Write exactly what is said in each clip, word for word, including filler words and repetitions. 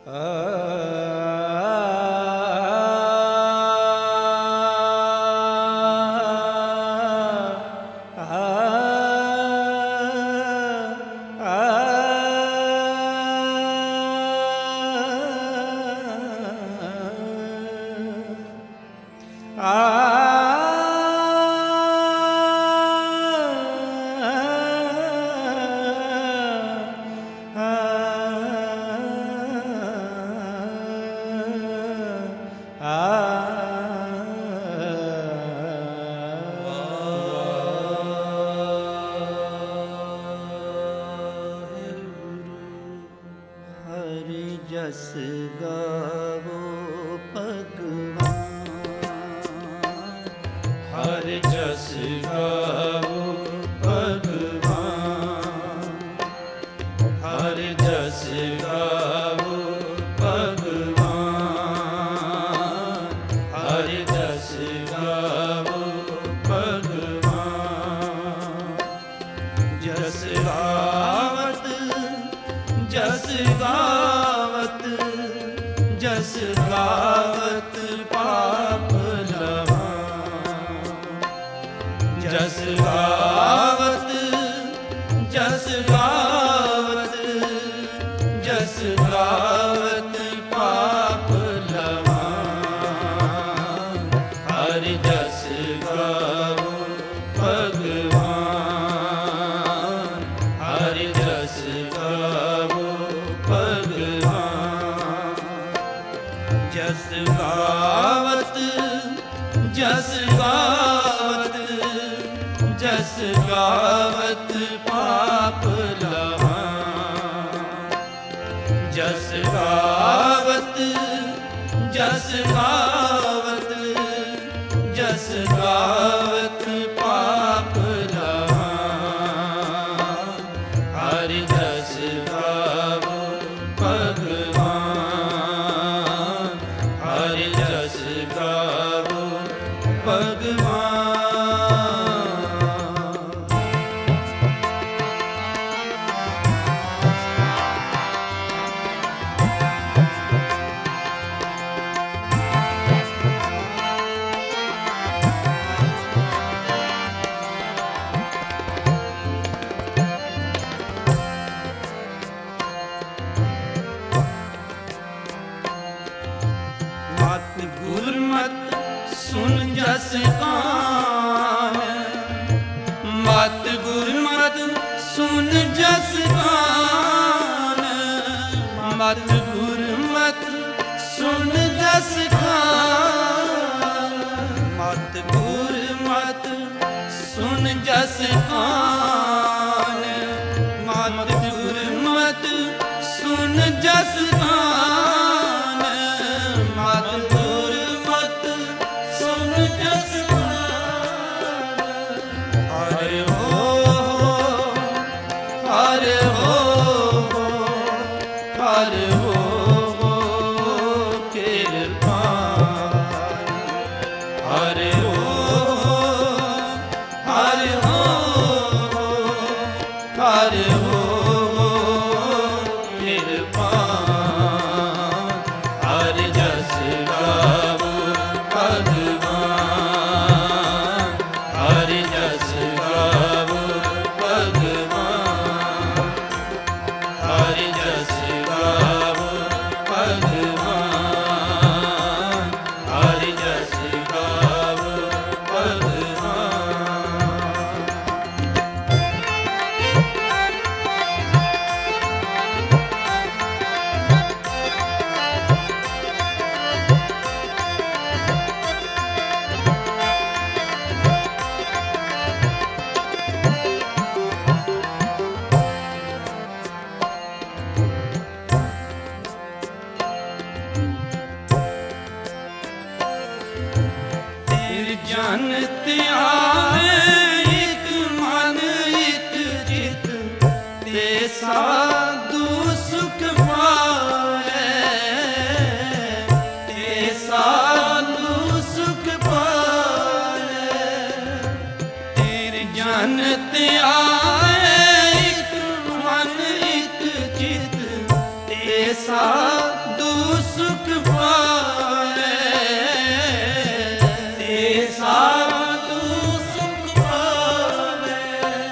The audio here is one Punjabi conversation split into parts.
ਜਸ ਗਾਵੋ ਭਗਵਾਨ, ਹਰ ਜਸ ਗਾਵੋ ਭਗਵਾਨ, ਹਰ ਜਸ ਗਾਵੋ ਭਗਵਾਨ, ਹਰ ਜਸ ਗਾਵੋ ਭਗਵਾਨ। ਜਸ ਗਾਵਤ ਜਸ ਗਾਵਤ ਜਸ ਗਾਵਤ ਪਾਪ ਲਵਾਂ, ਜਸ ਗਾਵਤ ਜਸ ਗਾਵਤ ਜਸ ਗਾਵਤ ਪਾਪ ਲਵਾਂ। ਹਰ ਜਸ ਗਾਵੋ ਭਗਵਾਨ, ਹਰ ਜਸ ਗਾਵੋ ਭਗਵਾਨ। ਜਸ ਗਾਵਤ ਜਸ ਗਾਵਤ ਜਸ ਗਾਵਤ ਪਾਪ ਲਵਾਂ, ਜਸ ਗਾਵਤ ਜਸ ਗਾਵਤ ਜਸ ਗਾਵਤ ਪਾਪ ਲਵਾਂ। ਹਰ ਜਸ ਗਾਵੋ ਭਗਵਾਨ, ਹਰ ਜਸ ਗਾਵੋ ਭਗਵਾਨ। ਮਤ ਗੁਰਮਤ ਸੁਨ ਜਸ ਕਾਨ, ਮਤ ਗੁਰਮਤ ਸੁਨ ਜਸ ਕਾਨ, ਮਤ ਗੁਰਮਤ ਸੁਨ ਜਸ ਕਾਨ, ਮਤ ਗੁਰਮਤ ਸੁਨ ਜਸ ਕਾਨ, ਮਤ ਗੁਰਮਤ ਸੁਨ ਜਸ ਕਾਨ, ਮਤ ਗੁਰਮਤ ਸੁਨ ਜਸ ਕਾਨ। ਹਰਿ ਹੋ ਹਰਿ ਹੋ ਹਰਿ ਹੋ ਕਿਰਪਾਨ, ਹਰਿ ਹੋ ਹਰਿ ਹੋ ਹਰਿ ਹੋ ਕਿਰਪਾਨ। ਹਰ ਜਸ ਗਾਵੋ ਭਗਵਾਨ, ਹਰ ਜਸ ਗਾਵੋ ਭਗਵਾਨ, ਹਰ ਜਸ ਗਾਵੋ ਭਗਵਾਨ, ਹਰ ਜਸ ਗਾਵੋ ਭਗਵਾਨ। ਤੇਰ ਜਨ ਧਿਆਏ ਇਕ ਮਨ ਇਕ ਚਿਤ, ਤੇ ਸਾਧੂ ਸੁਖ ਪਾਏ, ਤੇ ਸਾਧੂ ਸੁਖ ਪਾਏ। ਤੇਰ ਜਨ ਧਿਆਏ ਇਕ ਮਨ ਇਕ ਚਿਤ, ਤੇ ਸਾਧੂ ਸੁਖ ਪਾਵੇ, ਤੇ ਸਾਧੂ ਸੁਖ ਪਾਵੇ।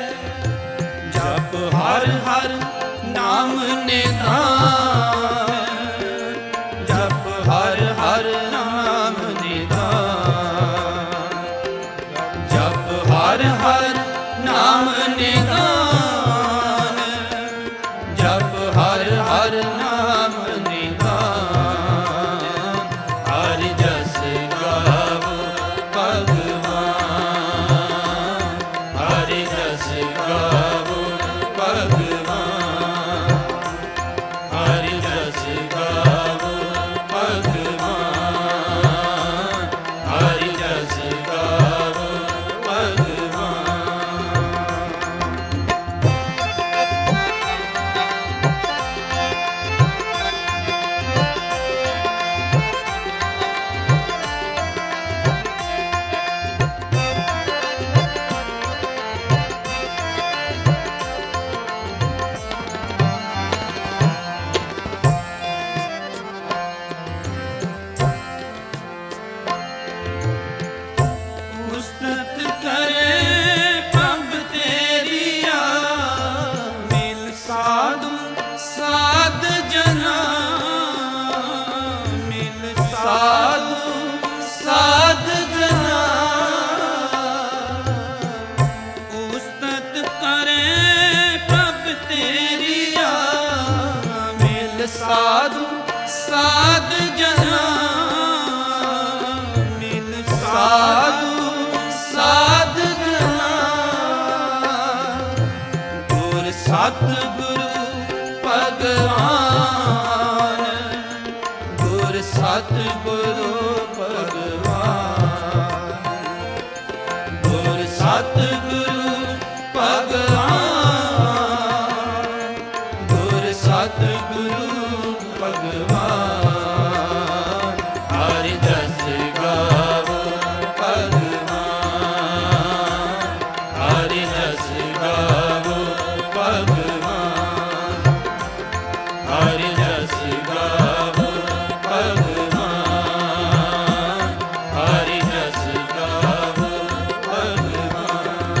ਜਪ ਹਰ ਹਰ ਨਾਮ ਨਿਧਾਨ, ਜਪ ਹਰ ਹਰ ਨਾਮ ਨਿਧਾਨ, ਜਪ ਹਰ ਹਰ ਨਾਮ ਨਿਧਾਨ, ਜਪ ਹਰ ਹਰ ਨਾਮ ਨਿਧਾਨ। ਹਰ ਜਸ ਗਾਵੋ ਭਗਵਾਨ, ਹਰ ਜਸ ਗਾਵੋ ਭਗਵਾਨ, ਹਰ ਜਸ ਗਾਵੋ ਭਗਵਾਨ, ਹਰ ਜਸ ਗਾਵੋ ਭਗਵਾਨ। ਉਸਤਤ ਕਰੇ ਪ੍ਰਭ ਤੇਰੀਆ, ਮਿਲ ਸਾਧੂ ਸਾਧ ਜਨਾ, ਮਿਲ ਸਾਧੂ ਸਾਧ ਜਨਾ। ਉਸਤਤ ਕਰੇ ਪ੍ਰਭ ਤੇਰੀਆ, ਮਿਲ ਸਾਧੂ ਸਾਧ ਜਨਾ, ਮਿਲ ਸਾਧੂ ਸਾਧ ਜਨਾ। ਗੁਰ ਸਤਿਗੁਰੂ ਭਗਵਾਨ, ਗੁਰ ਸਤਿਗੁਰੂ ਭਗਵਾਨ, ਗੁਰ ਸਤਿਗੁਰੂ ਭਗਵਾਨ, ਗੁਰ ਸਤਿਗੁਰੂ ਭਗਵਾਨ। ਹਰ ਜਸ ਗਾਵੋ ਭਗਵਾਨ, ਹਰ ਜਸ ਗਾਵੋ ਭਗਵਾਨ, ਹਰ ਜਸ ਗਾਵੋ ਭਗਵਾਨ, ਹਰ ਜਸ ਗਾਵੋ ਭਗਵਾਨ।